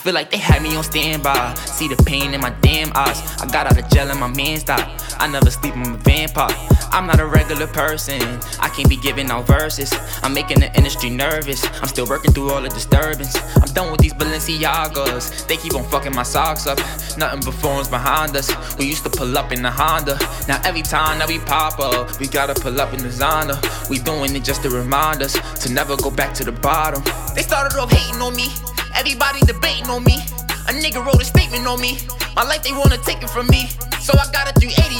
Feel like they had me on standby. See the pain in my damn eyes. I got out of jail and my man's died. I never sleep, I'm a vampire. I'm not a regular person. I can't be giving out verses. I'm making the industry nervous. I'm still working through all the disturbance. I'm done with these Balenciagas. They keep on fucking my socks up. Nothing but phones behind us. We used to pull up in the Honda. Now every time that we pop up, we gotta pull up in the Zonda. We doing it just to remind us to never go back to the bottom. They started off hating on me. Everybody debating on me. A nigga wrote a statement on me. My life they wanna take it from me. So I got a 380